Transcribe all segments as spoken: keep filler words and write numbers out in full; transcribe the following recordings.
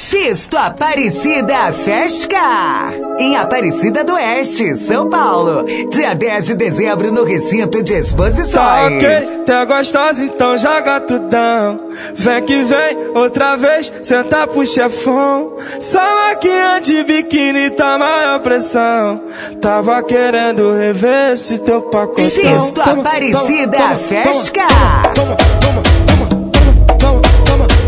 Cisto Aparecida Fesca, em Aparecida do Oeste, São Paulo, dia dez de dezembro no recinto de exposições. Tá ok, tá gostosa, então joga tudão. Vem que vem, outra vez, senta pro chefão. Só maquinha de biquíni tá maior pressão. Tava querendo rever esse teu pacotão. Cisto Aparecida Fesca. Toma, toma, toma, toma, toma, toma.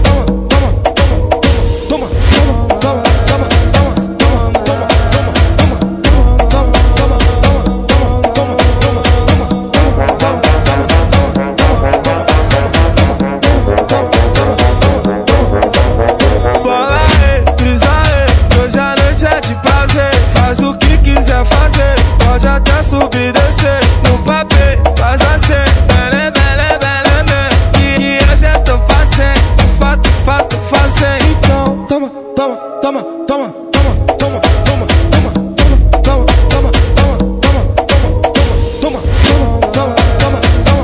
Pode até subir e descer no papel, faz assim, bele, bele, bele, bele. E hoje eu tô fazendo, fato, fato, fazendo. Então, toma, toma, toma, toma, toma, toma, toma, toma, toma, toma, toma, toma, toma, toma, toma,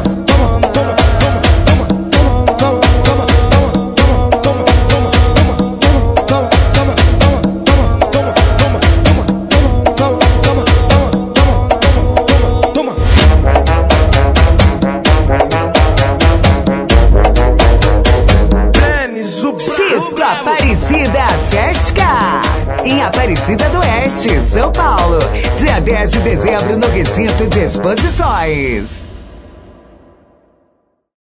Cisto Aparecida Fesca, em Aparecida do Oeste, São Paulo, dia dez de dezembro no recinto de exposições.